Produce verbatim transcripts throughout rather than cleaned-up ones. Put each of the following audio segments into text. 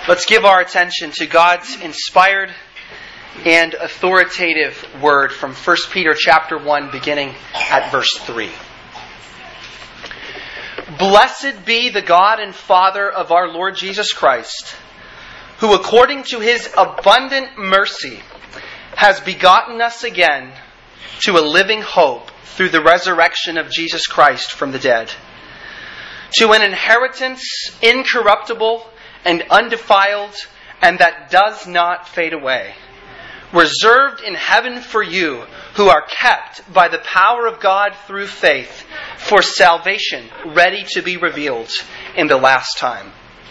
Let's give our attention to God's inspired and authoritative word from First Peter chapter one, beginning at verse three. Blessed be the God and Father of our Lord Jesus Christ, who according to His abundant mercy has begotten us again to a living hope through the resurrection of Jesus Christ from the dead, to an inheritance incorruptible and undefiled, and that does not fade away, reserved in heaven for you, who are kept by the power of God through faith for salvation, ready to be revealed in the last time.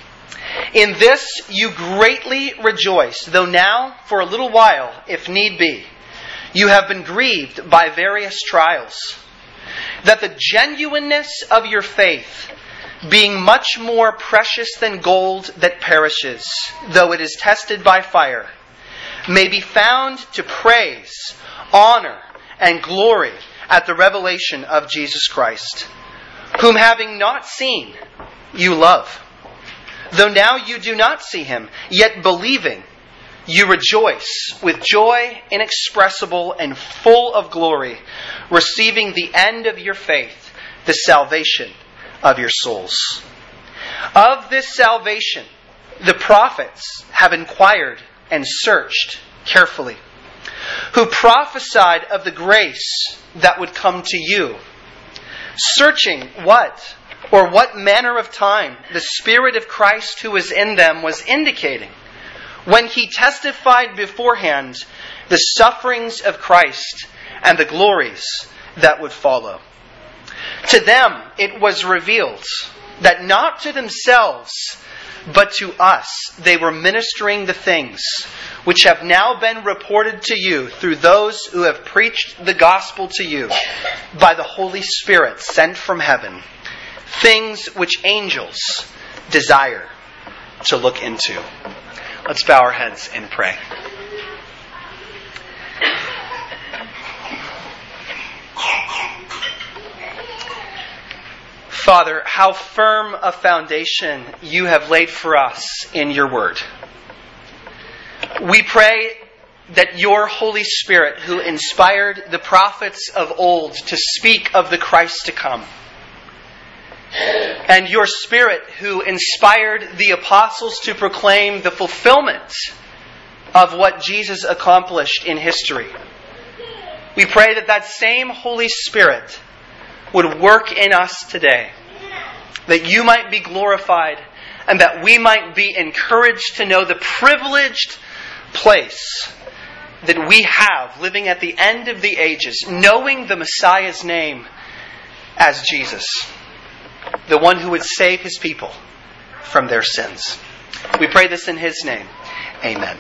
In this you greatly rejoice, though now, for a little while, if need be, you have been grieved by various trials, that the genuineness of your faith, being much more precious than gold that perishes, though it is tested by fire, may be found to praise, honor, and glory at the revelation of Jesus Christ, whom having not seen, you love. Though now you do not see Him, yet believing, you rejoice with joy inexpressible and full of glory, receiving the end of your faith, the salvation of your souls. Of this salvation, the prophets have inquired and searched carefully, who prophesied of the grace that would come to you, searching what or what manner of time the Spirit of Christ who is in them was indicating when He testified beforehand the sufferings of Christ and the glories that would follow. To them it was revealed that not to themselves, but to us they were ministering the things which have now been reported to you through those who have preached the gospel to you by the Holy Spirit sent from heaven, things which angels desire to look into. Let's bow our heads and pray. Father, how firm a foundation you have laid for us in your word. We pray that your Holy Spirit, who inspired the prophets of old to speak of the Christ to come, and your Spirit, who inspired the apostles to proclaim the fulfillment of what Jesus accomplished in history, we pray that that same Holy Spirit would work in us today, that you might be glorified and that we might be encouraged to know the privileged place that we have living at the end of the ages, knowing the Messiah's name as Jesus, the one who would save His people from their sins. We pray this in His name. Amen.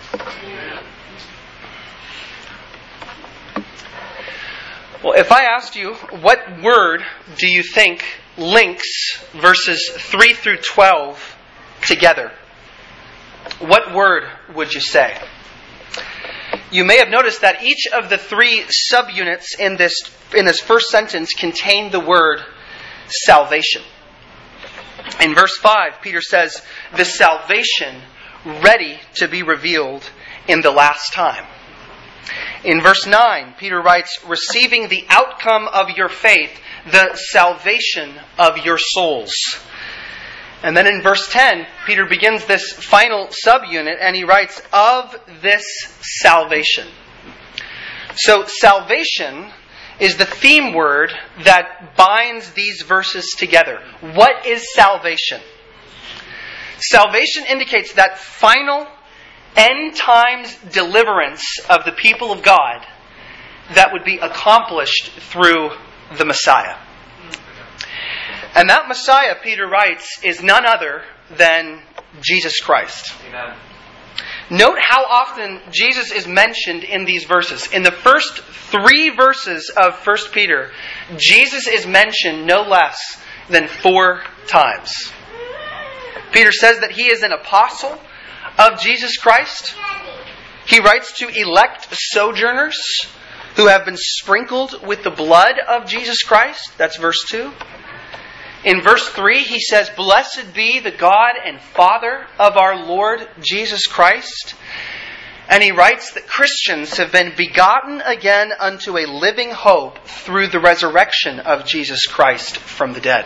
Well, if I asked you, what word do you think links verses three through twelve together? What word would you say? You may have noticed that each of the three subunits in this, in this first sentence contain the word salvation. In verse five, Peter says, the salvation ready to be revealed in the last time. In verse nine, Peter writes, receiving the outcome of your faith, the salvation of your souls. And then in verse ten, Peter begins this final subunit and he writes, of this salvation. So salvation is the theme word that binds these verses together. What is salvation? Salvation indicates that final end times deliverance of the people of God that would be accomplished through the Messiah. And that Messiah, Peter writes, is none other than Jesus Christ. Amen. Note how often Jesus is mentioned in these verses. In the first three verses of First Peter, Jesus is mentioned no less than four times. Peter says that he is an apostle of Jesus Christ. He writes to elect sojourners who have been sprinkled with the blood of Jesus Christ. That's verse two. In verse three, he says, "Blessed be the God and Father of our Lord Jesus Christ." And he writes that Christians have been begotten again unto a living hope through the resurrection of Jesus Christ from the dead.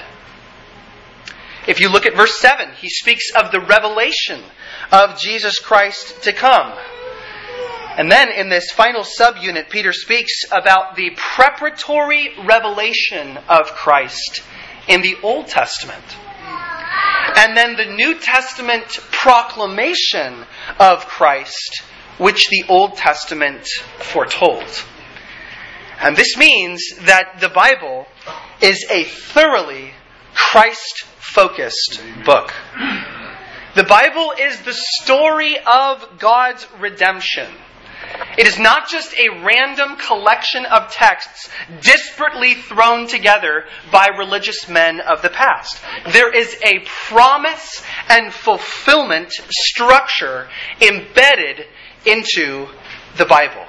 If you look at verse seven, he speaks of the revelation of Jesus Christ to come. And then in this final subunit, Peter speaks about the preparatory revelation of Christ in the Old Testament. And then the New Testament proclamation of Christ, which the Old Testament foretold. And this means that the Bible is a thoroughly Christ-focused book. The Bible is the story of God's redemption. It is not just a random collection of texts disparately thrown together by religious men of the past. There is a promise and fulfillment structure embedded into the Bible.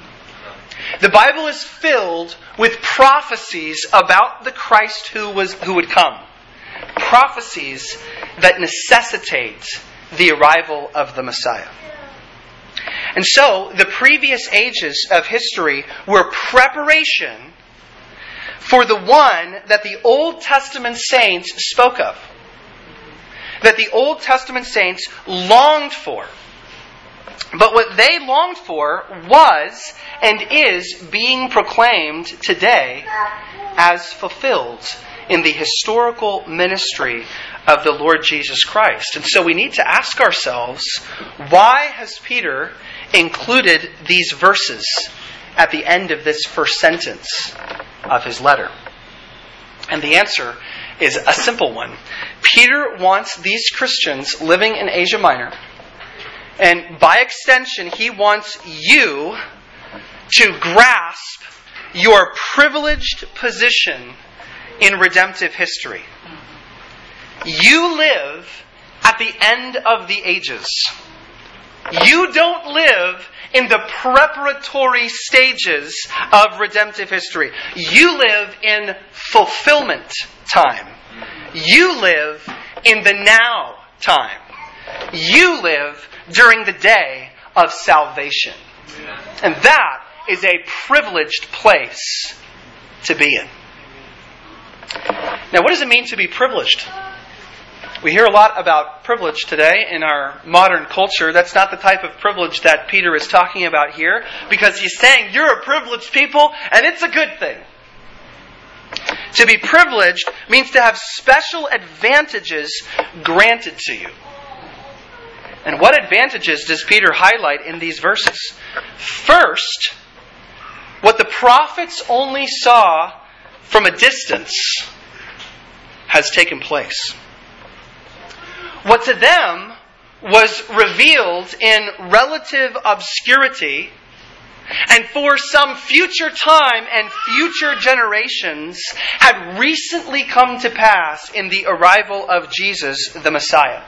The Bible is filled with prophecies about the Christ who was who would come. Prophecies that necessitate the arrival of the Messiah. And so, the previous ages of history were preparation for the one that the Old Testament saints spoke of. That the Old Testament saints longed for. But what they longed for was and is being proclaimed today as fulfilled in the historical ministry of the Lord Jesus Christ. And so we need to ask ourselves, why has Peter included these verses at the end of this first sentence of his letter? And the answer is a simple one. Peter wants these Christians living in Asia Minor, and by extension, he wants you to grasp your privileged position in redemptive history. You live at the end of the ages. You don't live in the preparatory stages of redemptive history. You live in fulfillment time. You live in the now time. You live during the day of salvation. And that is a privileged place to be in. Now, what does it mean to be privileged? We hear a lot about privilege today in our modern culture. That's not the type of privilege that Peter is talking about here, because he's saying you're a privileged people and it's a good thing. To be privileged means to have special advantages granted to you. And what advantages does Peter highlight in these verses? First, what the prophets only saw from a distance has taken place. What to them was revealed in relative obscurity, and for some future time and future generations had recently come to pass in the arrival of Jesus, the Messiah.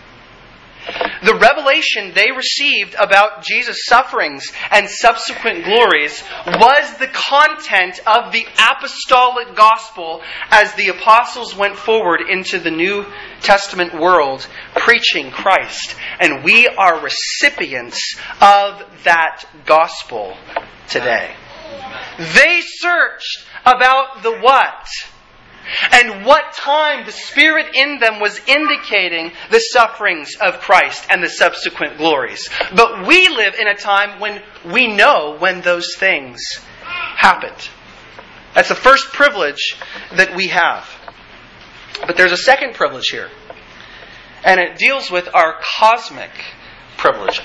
The revelation they received about Jesus' sufferings and subsequent glories was the content of the apostolic gospel as the apostles went forward into the New Testament world preaching Christ. And we are recipients of that gospel today. They searched about the what and what time the Spirit in them was indicating the sufferings of Christ and the subsequent glories. But we live in a time when we know when those things happened. That's the first privilege that we have. But there's a second privilege here. And it deals with our cosmic privilege.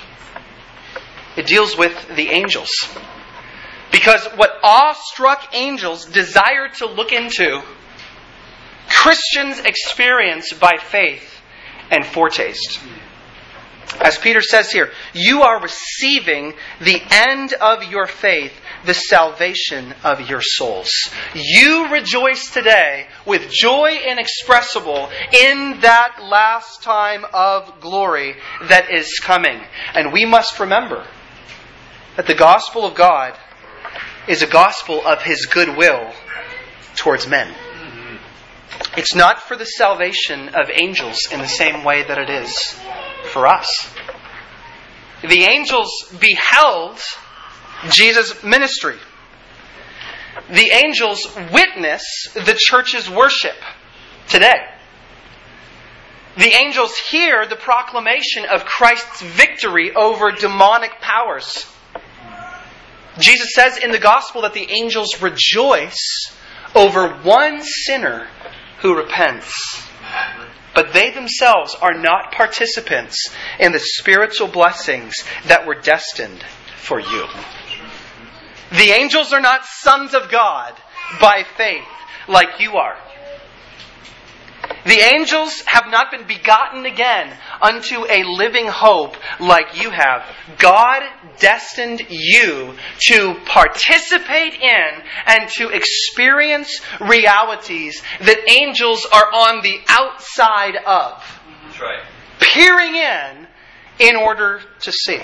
It deals with the angels. Because what awestruck angels desire to look into, Christians experience by faith and foretaste. As Peter says here, you are receiving the end of your faith, the salvation of your souls. You rejoice today with joy inexpressible in that last time of glory that is coming. And we must remember that the gospel of God is a gospel of His goodwill towards men. It's not for the salvation of angels in the same way that it is for us. The angels beheld Jesus' ministry. The angels witness the church's worship today. The angels hear the proclamation of Christ's victory over demonic powers. Jesus says in the gospel that the angels rejoice over one sinner who repents. But they themselves are not participants in the spiritual blessings that were destined for you. The angels are not sons of God by faith like you are. The angels have not been begotten again unto a living hope like you have. God destined you to participate in and to experience realities that angels are on the outside of. That's right. Peering in in order to see.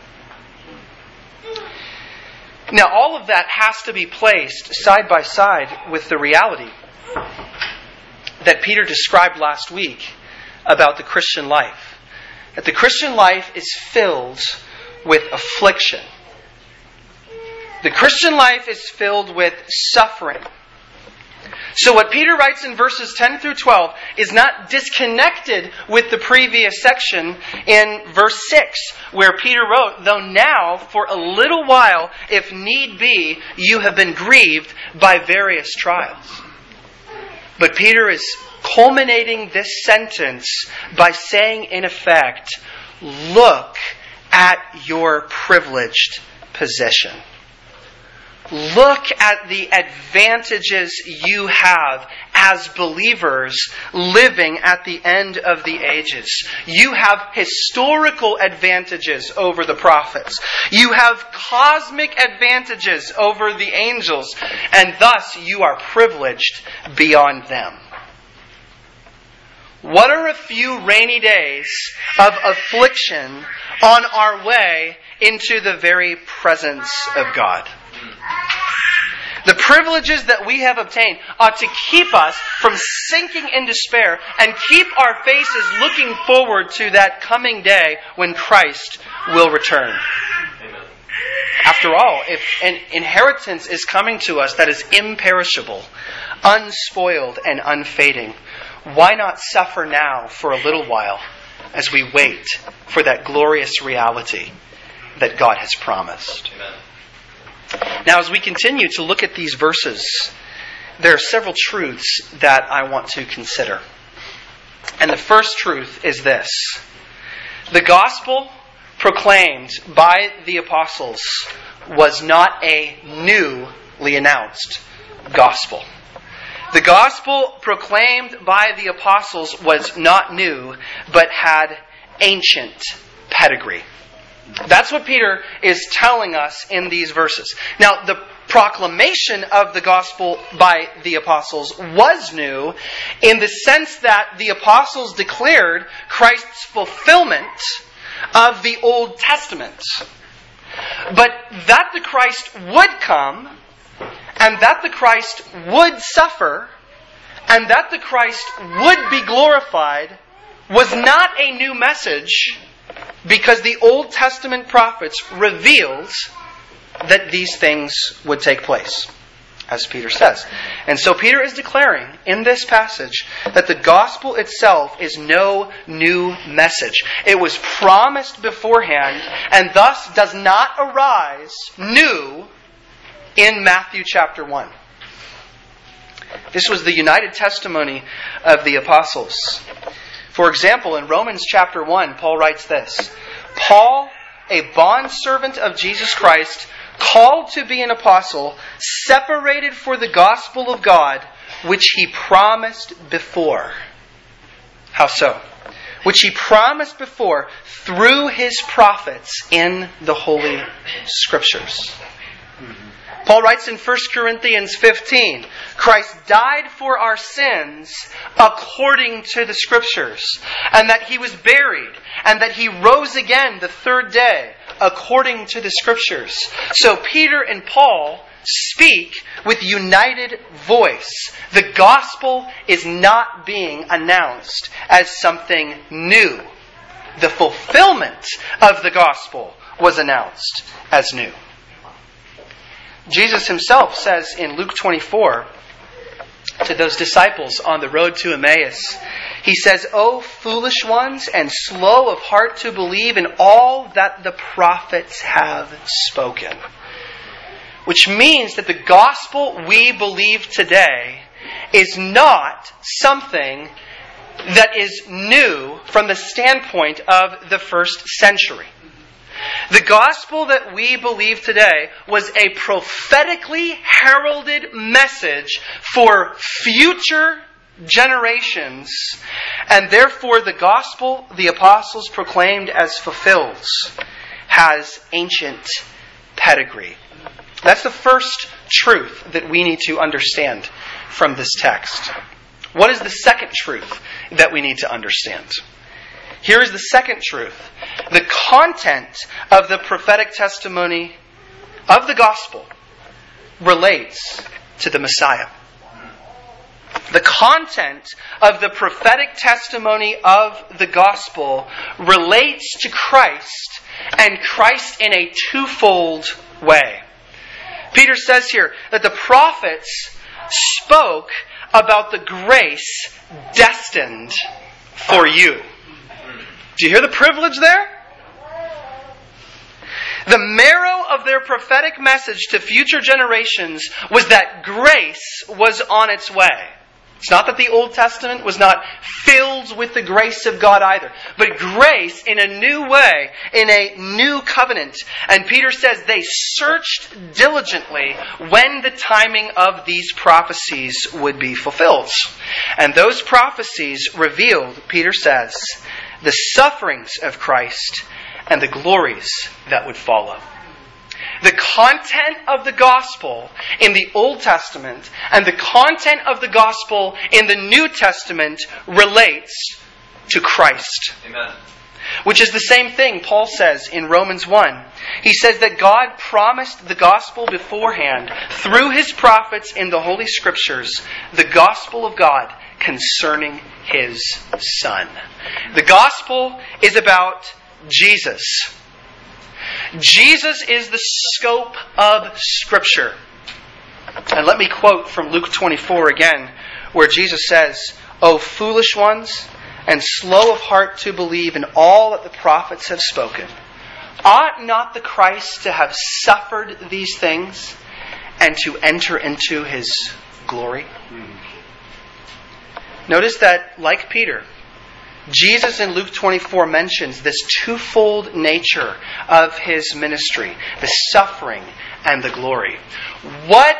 Now, all of that has to be placed side by side with the reality that Peter described last week about the Christian life. That the Christian life is filled with affliction. The Christian life is filled with suffering. So what Peter writes in verses ten through twelve is not disconnected with the previous section in verse six, where Peter wrote, "Though now, for a little while, if need be, you have been grieved by various trials." But Peter is culminating this sentence by saying, in effect, look at your privileged position. Look at the advantages you have as believers living at the end of the ages. You have historical advantages over the prophets. You have cosmic advantages over the angels, and thus you are privileged beyond them. What are a few rainy days of affliction on our way into the very presence of God? The privileges that we have obtained ought to keep us from sinking in despair and keep our faces looking forward to that coming day when Christ will return. Amen. After all, if an inheritance is coming to us that is imperishable, unspoiled, and unfading, why not suffer now for a little while as we wait for that glorious reality that God has promised? Amen. Now, as we continue to look at these verses, there are several truths that I want to consider. And the first truth is this: the gospel proclaimed by the apostles was not a newly announced gospel. The gospel proclaimed by the apostles was not new, but had ancient pedigree. That's what Peter is telling us in these verses. Now, the proclamation of the gospel by the apostles was new in the sense that the apostles declared Christ's fulfillment of the Old Testament. But that the Christ would come, and that the Christ would suffer, and that the Christ would be glorified was not a new message, because the Old Testament prophets revealed that these things would take place, as Peter says. And so Peter is declaring in this passage that the gospel itself is no new message. It was promised beforehand and thus does not arise new in Matthew chapter one. This was the united testimony of the apostles. For example, in Romans chapter one, Paul writes this: Paul, a bondservant of Jesus Christ, called to be an apostle, separated for the gospel of God, which he promised before. How so? Which he promised before through his prophets in the Holy Scriptures. Paul writes in First Corinthians fifteen, Christ died for our sins according to the Scriptures, and that he was buried, and that he rose again the third day according to the Scriptures. So Peter and Paul speak with united voice. The gospel is not being announced as something new. The fulfillment of the gospel was announced as new. Jesus himself says in Luke twenty-four to those disciples on the road to Emmaus, he says, "O foolish ones and slow of heart to believe in all that the prophets have spoken." Which means that the gospel we believe today is not something that is new from the standpoint of the first century. The gospel that we believe today was a prophetically heralded message for future generations, and therefore the gospel the apostles proclaimed as fulfilled has ancient pedigree. That's the first truth that we need to understand from this text. What is the second truth that we need to understand? Here is the second truth. The content of the prophetic testimony of the gospel relates to the Messiah. The content of the prophetic testimony of the gospel relates to Christ, and Christ in a twofold way. Peter says here that the prophets spoke about the grace destined for you. Do you hear the privilege there? The marrow of their prophetic message to future generations was that grace was on its way. It's not that the Old Testament was not filled with the grace of God either, but grace in a new way, in a new covenant. And Peter says they searched diligently when the timing of these prophecies would be fulfilled. And those prophecies revealed, Peter says, the sufferings of Christ and the glories that would follow. The content of the gospel in the Old Testament and the content of the gospel in the New Testament relates to Christ. Amen. Which is the same thing Paul says in Romans one. He says that God promised the gospel beforehand through His prophets in the Holy Scriptures, the gospel of God concerning His Son. The gospel is about Jesus. Jesus is the scope of Scripture. And let me quote from Luke twenty-four again, where Jesus says, "O foolish ones, and slow of heart to believe in all that the prophets have spoken. Ought not the Christ to have suffered these things and to enter into His glory?" Mm. Notice that, like Peter, Jesus in Luke twenty-four mentions this twofold nature of His ministry, the suffering and the glory. What,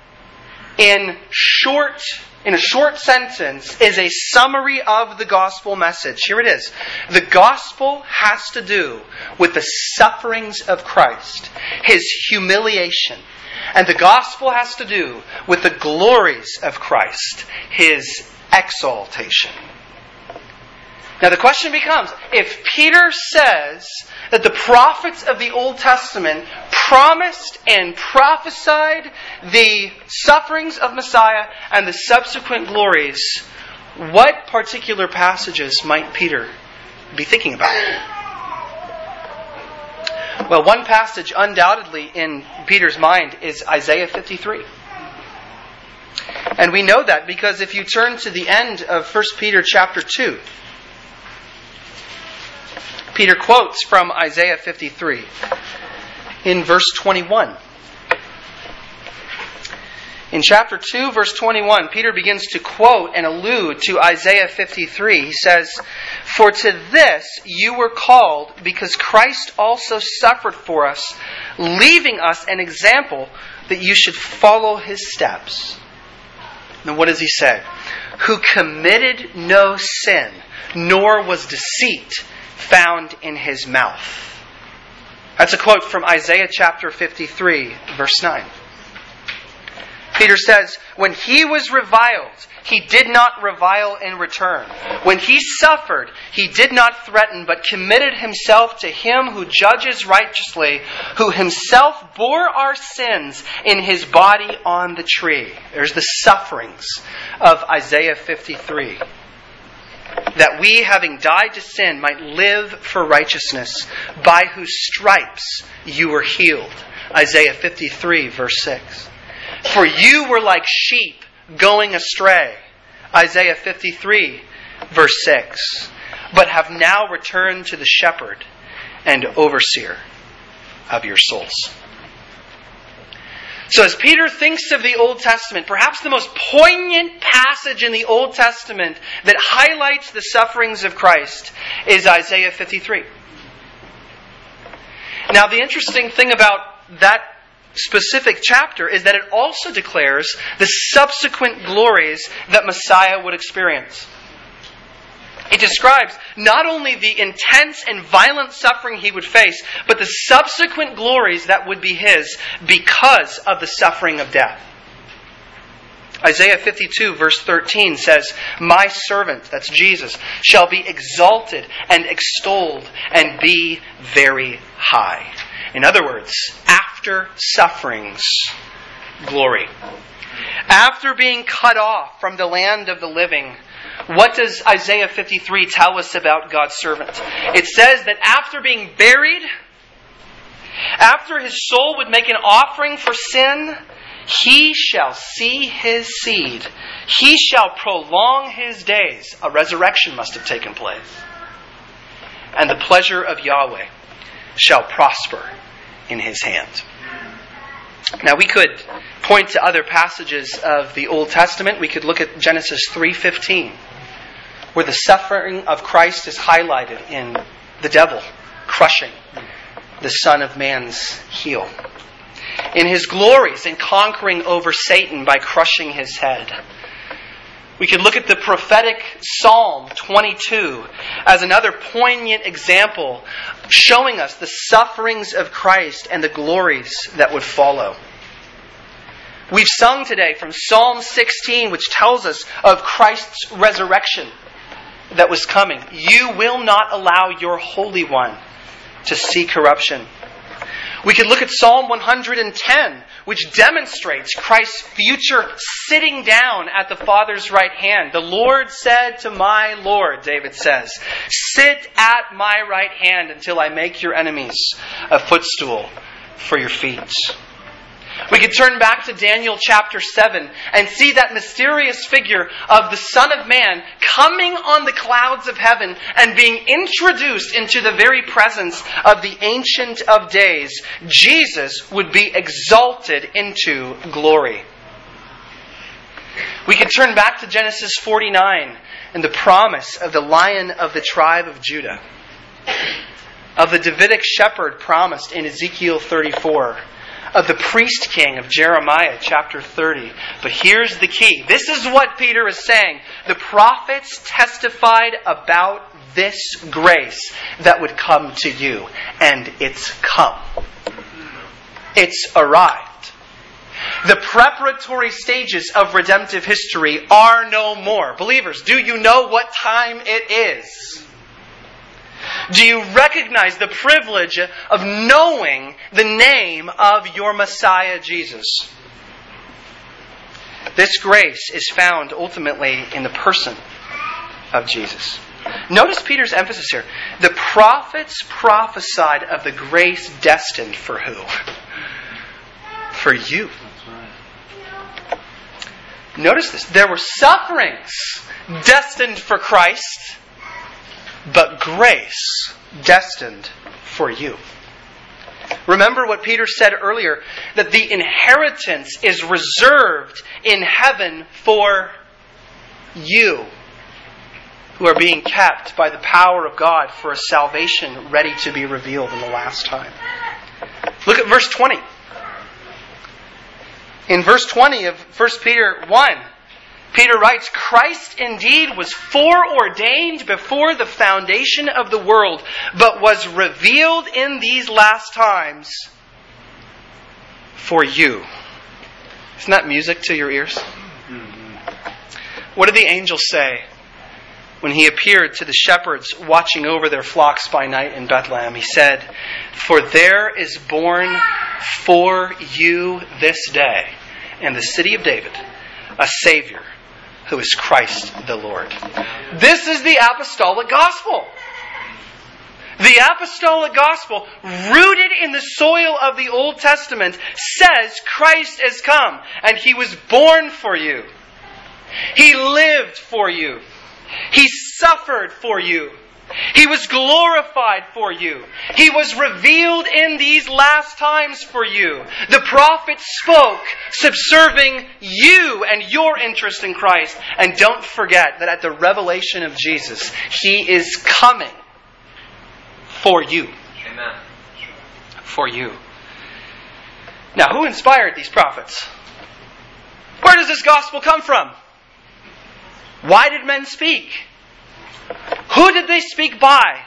in short, in a short sentence, is a summary of the gospel message? Here it is. The gospel has to do with the sufferings of Christ, His humiliation. And the gospel has to do with the glories of Christ, His exaltation. Now the question becomes, if Peter says that the prophets of the Old Testament promised and prophesied the sufferings of Messiah and the subsequent glories, what particular passages might Peter be thinking about? Well, one passage undoubtedly in Peter's mind is Isaiah fifty-three. And we know that because if you turn to the end of First Peter chapter two, Peter quotes from Isaiah fifty-three in verse twenty-one. In chapter two, verse twenty-one, Peter begins to quote and allude to Isaiah fifty-three. He says, "For to this you were called, because Christ also suffered for us, leaving us an example that you should follow His steps." Now what does he say? "Who committed no sin, nor was deceit found in His mouth." That's a quote from Isaiah chapter fifty-three, verse nine. Peter says, when he was reviled, he did not revile in return. When he suffered, he did not threaten, but committed himself to him who judges righteously, who himself bore our sins in his body on the tree. There's the sufferings of Isaiah fifty-three. That we, having died to sin, might live for righteousness, by whose stripes you were healed. Isaiah fifty-three, verse six. For you were like sheep going astray. Isaiah fifty-three, verse six. But have now returned to the shepherd and overseer of your souls. So as Peter thinks of the Old Testament, perhaps the most poignant passage in the Old Testament that highlights the sufferings of Christ is Isaiah fifty-three. Now, the interesting thing about that specific chapter is that it also declares the subsequent glories that Messiah would experience. It describes not only the intense and violent suffering he would face, but the subsequent glories that would be his because of the suffering of death. Isaiah fifty-two verse thirteen says, "My servant," that's Jesus, "shall be exalted and extolled and be very high." In other words, after sufferings, glory. After being cut off from the land of the living, what does Isaiah fifty-three tell us about God's servant? It says that after being buried, after his soul would make an offering for sin, he shall see his seed. He shall prolong his days. A resurrection must have taken place. And the pleasure of Yahweh shall prosper in his hand. Now we could point to other passages of the Old Testament. We could look at Genesis three fifteen, where the suffering of Christ is highlighted in the devil crushing the Son of Man's heel. In his glories in conquering over Satan by crushing his head. We could look at the prophetic Psalm twenty-two as another poignant example showing us the sufferings of Christ and the glories that would follow. We've sung today from Psalm sixteen, which tells us of Christ's resurrection that was coming. You will not allow your Holy One to see corruption. We could look at Psalm one hundred ten, which demonstrates Christ's future sitting down at the Father's right hand. The Lord said to my Lord, David says, "Sit at my right hand until I make your enemies a footstool for your feet." We could turn back to Daniel chapter seven and see that mysterious figure of the Son of Man coming on the clouds of heaven and being introduced into the very presence of the Ancient of Days. Jesus would be exalted into glory. We could turn back to Genesis forty-nine and the promise of the Lion of the tribe of Judah, of the Davidic shepherd promised in Ezekiel thirty-four, of the priest king of Jeremiah chapter thirty. But here's the key. This is what Peter is saying. The prophets testified about this grace that would come to you. And it's come. It's arrived. The preparatory stages of redemptive history are no more. Believers, do you know what time it is? Do you recognize the privilege of knowing the name of your Messiah, Jesus? This grace is found ultimately in the person of Jesus. Notice Peter's emphasis here. The prophets prophesied of the grace destined for who? For you. Notice this. There were sufferings destined for Christ, but grace destined for you. Remember what Peter said earlier, that the inheritance is reserved in heaven for you, who are being kept by the power of God for a salvation ready to be revealed in the last time. Look at verse twenty. In verse twenty of First Peter one, Peter writes, "Christ indeed was foreordained before the foundation of the world, but was revealed in these last times for you, Isn't that music to your ears? What did the angel say when he appeared to the shepherds watching over their flocks by night in Bethlehem? He said, "For there is born for you this day in the city of David a Savior who is Christ the Lord." This is the apostolic gospel. The apostolic gospel, rooted in the soil of the Old Testament, says Christ has come and He was born for you. He lived for you. He suffered for you. He was glorified for you. He was revealed in these last times for you. The prophets spoke, subserving you and your interest in Christ. And don't forget that at the revelation of Jesus, He is coming for you. Amen. For you. Now, who inspired these prophets? Where does this gospel come from? Why did men speak? Who did they speak by?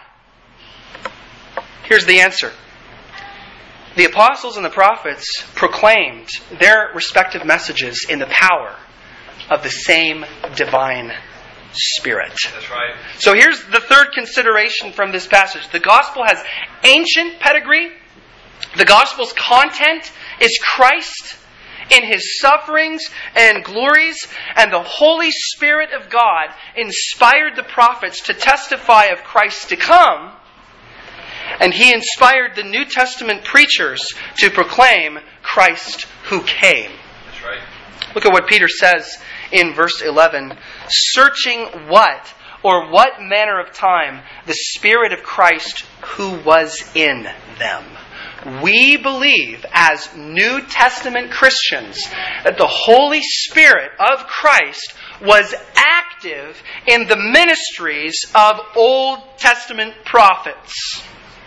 Here's the answer. The apostles and the prophets proclaimed their respective messages in the power of the same divine Spirit. That's right. So here's the third consideration from this passage. The gospel has ancient pedigree. The gospel's content is Christ in His sufferings and glories, and the Holy Spirit of God inspired the prophets to testify of Christ to come, and He inspired the New Testament preachers to proclaim Christ who came. That's right. Look at what Peter says in verse eleven. Searching what or what manner of time the Spirit of Christ who was in them. We believe as New Testament Christians that the Holy Spirit of Christ was active in the ministries of Old Testament prophets.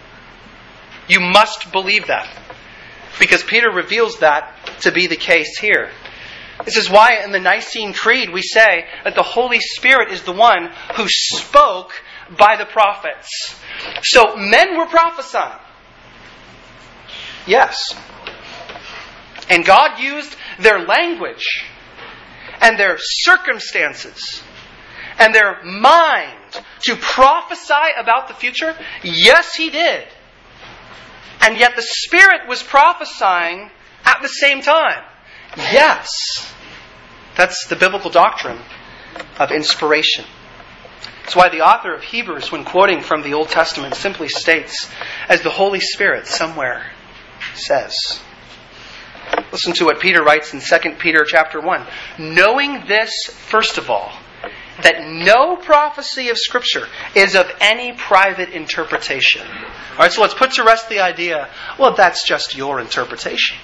You must believe that, because Peter reveals that to be the case here. This is why in the Nicene Creed we say that the Holy Spirit is the one who spoke by the prophets. So men were prophesying. Yes. And God used their language and their circumstances and their mind to prophesy about the future. Yes, He did. And yet the Spirit was prophesying at the same time. Yes. That's the biblical doctrine of inspiration. That's why the author of Hebrews, when quoting from the Old Testament, simply states, as the Holy Spirit somewhere says. Listen to what Peter writes in Second Peter chapter one. Knowing this, first of all, that no prophecy of Scripture is of any private interpretation. All right, so let's put to rest the idea, well, that's just your interpretation.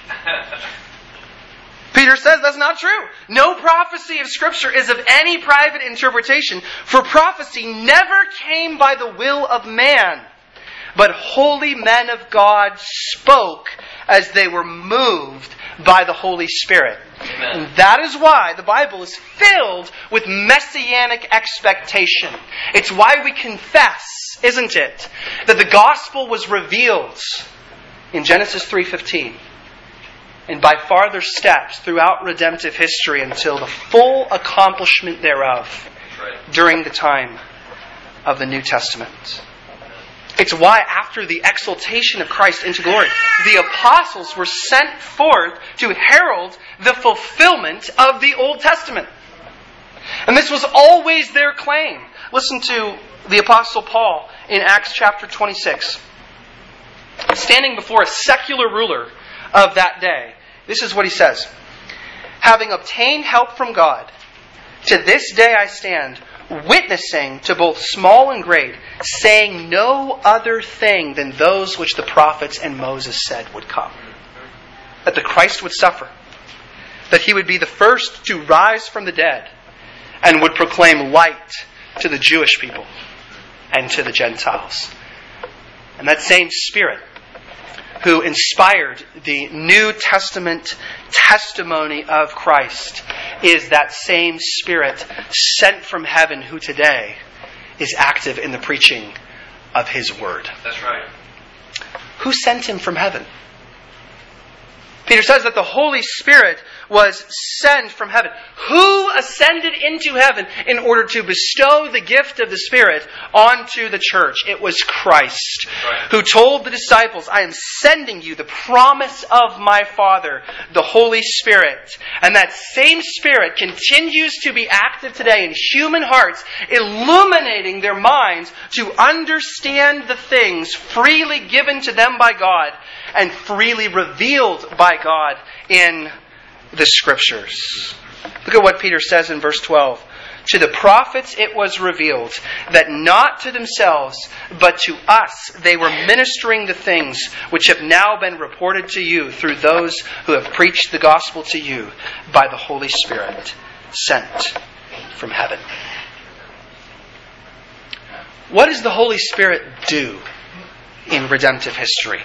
Peter says that's not true. No prophecy of Scripture is of any private interpretation, for prophecy never came by the will of man, but holy men of God spoke as they were moved by the Holy Spirit. Amen. And that is why the Bible is filled with messianic expectation. It's why we confess, isn't it, that the gospel was revealed in Genesis three fifteen. And by farther steps throughout redemptive history until the full accomplishment thereof during the time of the New Testament. It's why after the exaltation of Christ into glory, the apostles were sent forth to herald the fulfillment of the Old Testament. And this was always their claim. Listen to the Apostle Paul in Acts chapter twenty-six. Standing before a secular ruler of that day, this is what he says. Having obtained help from God, to this day I stand, witnessing to both small and great, saying no other thing than those which the prophets and Moses said would come. That the Christ would suffer, that He would be the first to rise from the dead, and would proclaim light to the Jewish people and to the Gentiles. And that same Spirit who inspired the New Testament testimony of Christ is that same Spirit sent from heaven who today is active in the preaching of His Word. That's right. Who sent Him from heaven? Peter says that the Holy Spirit was sent from heaven. Who ascended into heaven in order to bestow the gift of the Spirit onto the church? It was Christ, right, who told the disciples, I am sending you the promise of my Father, the Holy Spirit. And that same Spirit continues to be active today in human hearts, illuminating their minds to understand the things freely given to them by God and freely revealed by God in the Scriptures. Look at what Peter says in verse twelve. To the prophets it was revealed that not to themselves, but to us they were ministering the things which have now been reported to you through those who have preached the gospel to you by the Holy Spirit sent from heaven. What does the Holy Spirit do in redemptive history?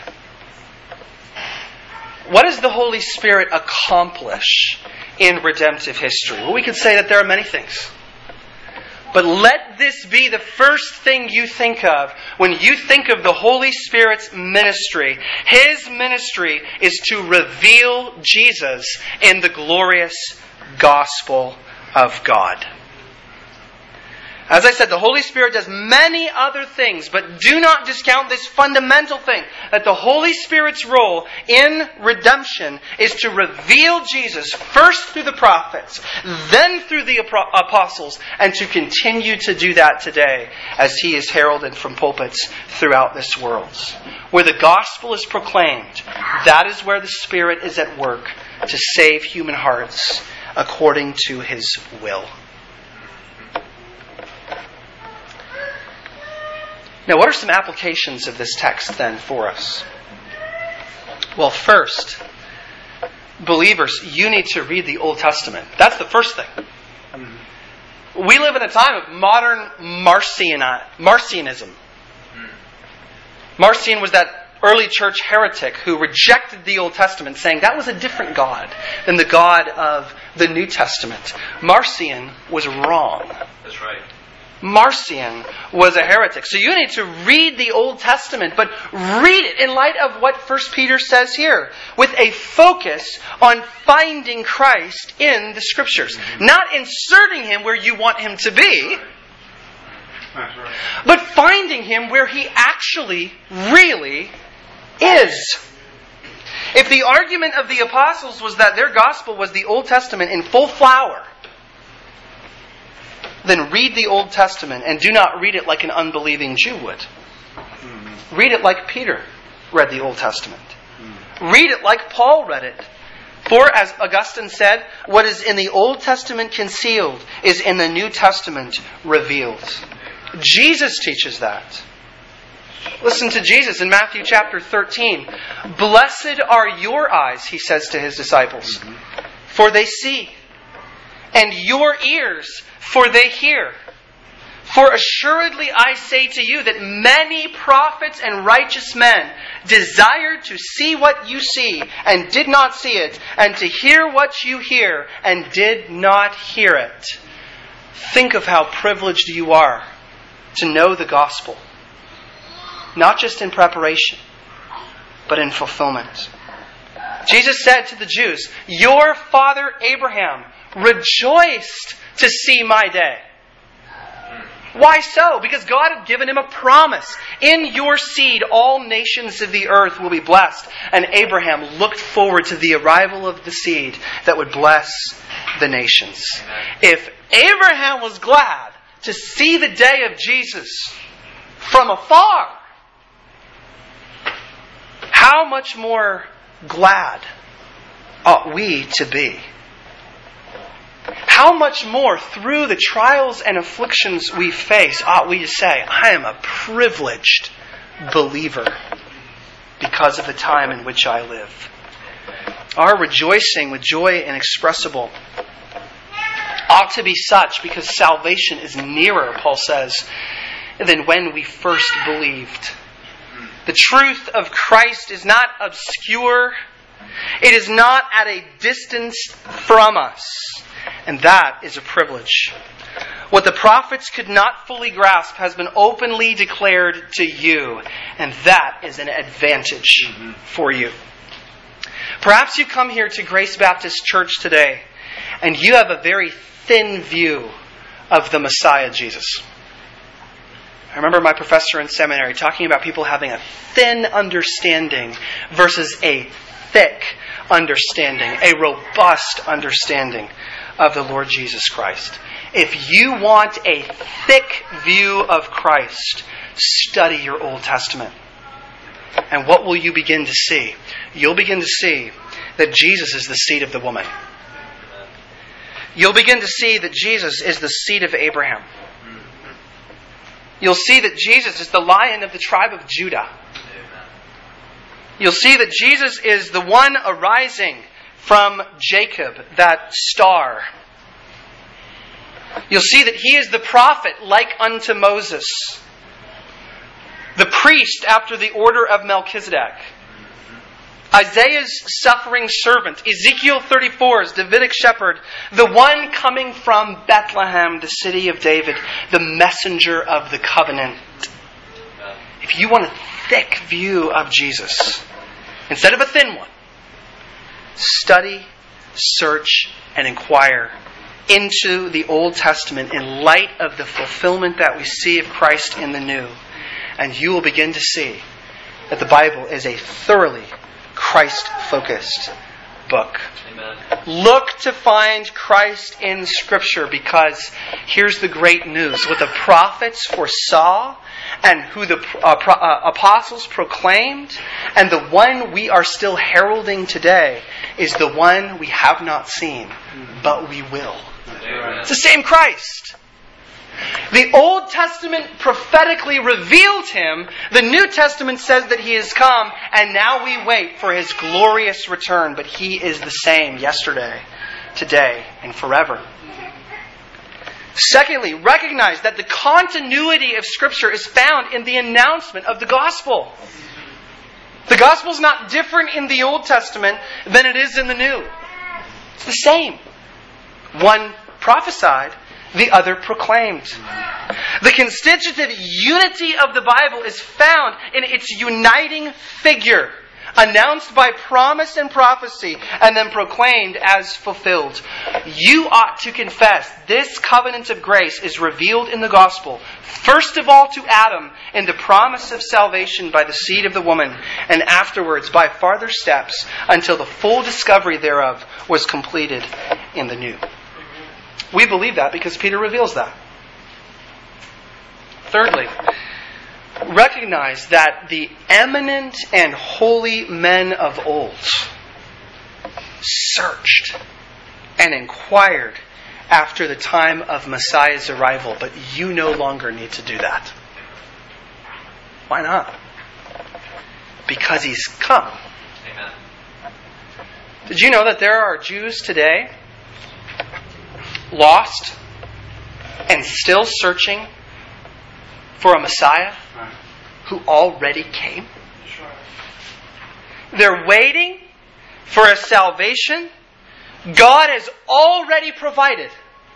What does the Holy Spirit accomplish in redemptive history? Well, we could say that there are many things. But let this be the first thing you think of when you think of the Holy Spirit's ministry. His ministry is to reveal Jesus in the glorious gospel of God. As I said, the Holy Spirit does many other things, but do not discount this fundamental thing, that the Holy Spirit's role in redemption is to reveal Jesus first through the prophets, then through the apostles, and to continue to do that today as He is heralded from pulpits throughout this world. Where the gospel is proclaimed, that is where the Spirit is at work to save human hearts according to His will. Now, what are some applications of this text then for us? Well, first, believers, you need to read the Old Testament. That's the first thing. We live in a time of modern Marcion, Marcionism. Marcion was that early church heretic who rejected the Old Testament, saying that was a different God than the God of the New Testament. Marcion was wrong. That's right. Marcion was a heretic. So you need to read the Old Testament, but read it in light of what First Peter says here, with a focus on finding Christ in the Scriptures. Mm-hmm. Not inserting Him where you want Him to be, That's right, but finding Him where He actually, really is. If the argument of the apostles was that their gospel was the Old Testament in full flower, then read the Old Testament and do not read it like an unbelieving Jew would. Mm-hmm. Read it like Peter read the Old Testament. Mm-hmm. Read it like Paul read it. For, as Augustine said, what is in the Old Testament concealed is in the New Testament revealed. Jesus teaches that. Listen to Jesus in Matthew chapter thirteen. Blessed are your eyes, He says to His disciples, mm-hmm. for they see, and your ears, for they hear. For assuredly I say to you that many prophets and righteous men desired to see what you see and did not see it, and to hear what you hear and did not hear it. Think of how privileged you are to know the gospel, not just in preparation, but in fulfillment. Jesus said to the Jews, your father Abraham rejoiced to see my day. Why so? Because God had given him a promise. In your seed, all nations of the earth will be blessed. And Abraham looked forward to the arrival of the seed that would bless the nations. If Abraham was glad to see the day of Jesus from afar, how much more glad ought we to be? How much more through the trials and afflictions we face ought we to say, I am a privileged believer because of the time in which I live. Our rejoicing with joy inexpressible ought to be such because salvation is nearer, Paul says, than when we first believed. The truth of Christ is not obscure. It is not at a distance from us. And that is a privilege. What the prophets could not fully grasp has been openly declared to you. And that is an advantage mm-hmm. for you. Perhaps you come here to Grace Baptist Church today and you have a very thin view of the Messiah, Jesus. I remember my professor in seminary talking about people having a thin understanding versus a thick understanding, a robust understanding of the Lord Jesus Christ. If you want a thick view of Christ, study your Old Testament. And what will you begin to see? You'll begin to see that Jesus is the seed of the woman. You'll begin to see that Jesus is the seed of Abraham. You'll see that Jesus is the Lion of the tribe of Judah. You'll see that Jesus is the one arising from Jacob, that star. You'll see that He is the prophet like unto Moses, the priest after the order of Melchizedek, Isaiah's suffering servant, Ezekiel thirty-four's Davidic shepherd, the one coming from Bethlehem, the city of David, the messenger of the covenant. If you want a thick view of Jesus, instead of a thin one, study, search, and inquire into the Old Testament in light of the fulfillment that we see of Christ in the New. And you will begin to see that the Bible is a thoroughly Christ-focused book. Amen. Look to find Christ in Scripture, because here's the great news. What the prophets foresaw and who the uh, pro- uh, apostles proclaimed and the one we are still heralding today is the one we have not seen, but we will. Amen. It's the same Christ. The Old Testament prophetically revealed Him. The New Testament says that He has come, and now we wait for His glorious return. But He is the same yesterday, today, and forever. Secondly, recognize that the continuity of Scripture is found in the announcement of the gospel. The gospel is not different in the Old Testament than it is in the New. It's the same. One prophesied, the other proclaimed. The constitutive unity of the Bible is found in its uniting figure, announced by promise and prophecy, and then proclaimed as fulfilled. You ought to confess this covenant of grace is revealed in the gospel, first of all to Adam in the promise of salvation by the seed of the woman, and afterwards by farther steps until the full discovery thereof was completed in the new. We believe that because Peter reveals that. Thirdly, recognize that the eminent and holy men of old searched and inquired after the time of Messiah's arrival, but you no longer need to do that. Why not? Because He's come. Amen. Did you know that there are Jews today lost and still searching for a Messiah who already came? They're waiting for a salvation God has already provided.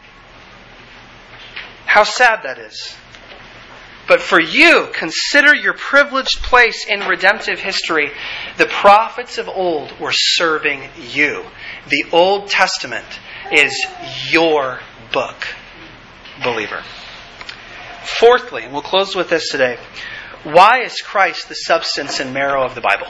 How sad that is. But for you, consider your privileged place in redemptive history. The prophets of old were serving you. The Old Testament is your book, believer. Fourthly, and we'll close with this today, why is Christ the substance and marrow of the Bible?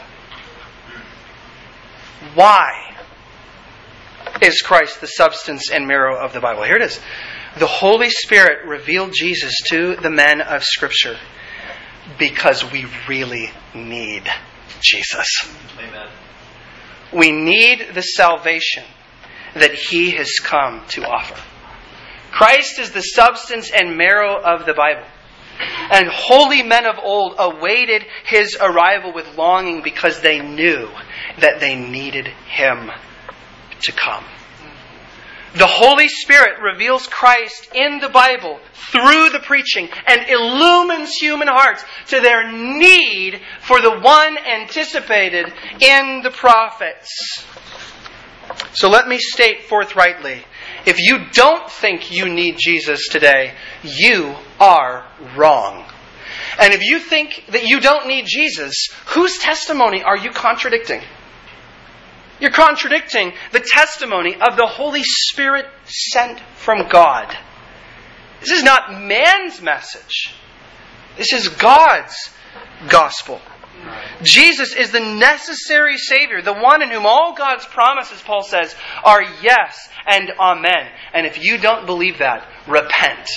Why is Christ the substance and marrow of the Bible? Here it is. The Holy Spirit revealed Jesus to the men of Scripture because we really need Jesus. Amen. We need the salvation that He has come to offer. Christ is the substance and marrow of the Bible. And holy men of old awaited His arrival with longing because they knew that they needed Him to come. The Holy Spirit reveals Christ in the Bible through the preaching and illumines human hearts to their need for the one anticipated in the prophets. So let me state forthrightly, if you don't think you need Jesus today, you are wrong. And if you think that you don't need Jesus, whose testimony are you contradicting? You're contradicting the testimony of the Holy Spirit sent from God. This is not man's message. This is God's gospel. Jesus is the necessary Savior, the one in whom all God's promises, Paul says, are yes and amen. And if you don't believe that, repent.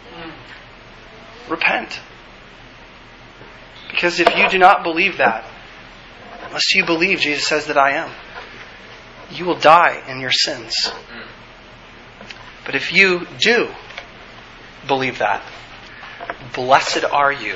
Repent. Because if you do not believe that, unless you believe Jesus says that I am, you will die in your sins. But if you do believe that, blessed are you.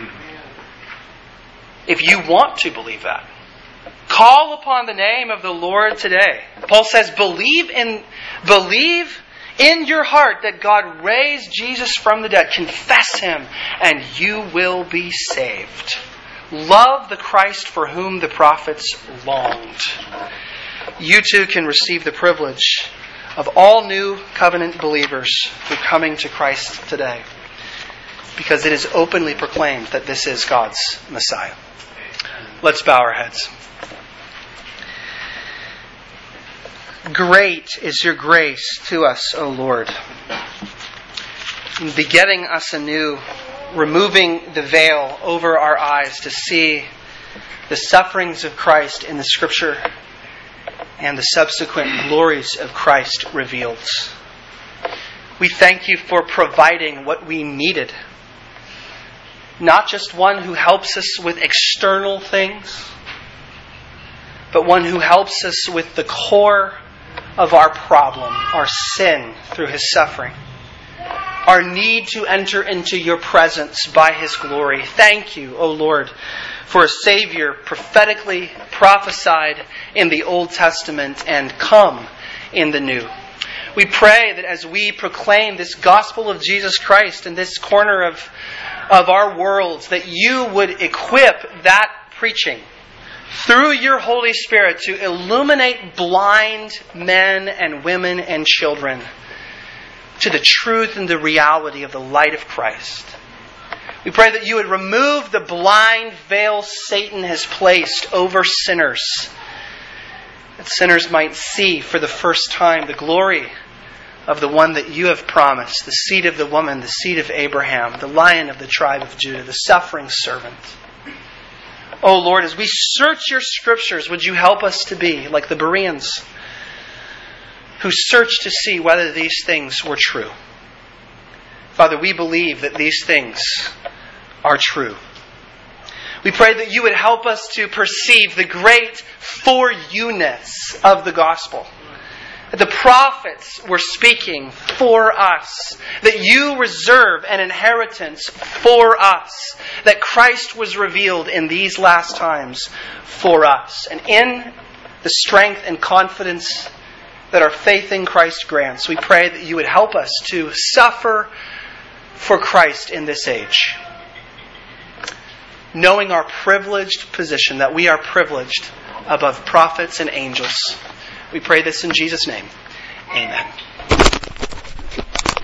If you want to believe that, call upon the name of the Lord today. Paul says, believe in, believe in your heart that God raised Jesus from the dead. Confess Him, and you will be saved. Love the Christ for whom the prophets longed. You too can receive the privilege of all new covenant believers who are coming to Christ today, because it is openly proclaimed that this is God's Messiah. Let's bow our heads. Great is your grace to us, O Lord, in begetting us anew, removing the veil over our eyes to see the sufferings of Christ in the Scripture and the subsequent glories of Christ revealed. We thank you for providing what we needed. Not just one who helps us with external things, but one who helps us with the core of our problem, our sin, through His suffering. Our need to enter into your presence by His glory. Thank you, O Lord, for a Savior prophetically prophesied in the Old Testament and come in the New. We pray that as we proclaim this gospel of Jesus Christ in this corner of, of our world, that you would equip that preaching through your Holy Spirit to illuminate blind men and women and children to the truth and the reality of the light of Christ. We pray that you would remove the blind veil Satan has placed over sinners, that sinners might see for the first time the glory of the one that you have promised, the seed of the woman, the seed of Abraham, the Lion of the tribe of Judah, the suffering servant. Oh Lord, as we search your Scriptures, would you help us to be like the Bereans, who searched to see whether these things were true. Father, we believe that these things are true. We pray that you would help us to perceive the great for you-ness of the gospel. That the prophets were speaking for us. That you reserve an inheritance for us. That Christ was revealed in these last times for us. And in the strength and confidence that our faith in Christ grants, we pray that you would help us to suffer for Christ in this age. Knowing our privileged position, that we are privileged above prophets and angels. We pray this in Jesus' name. Amen.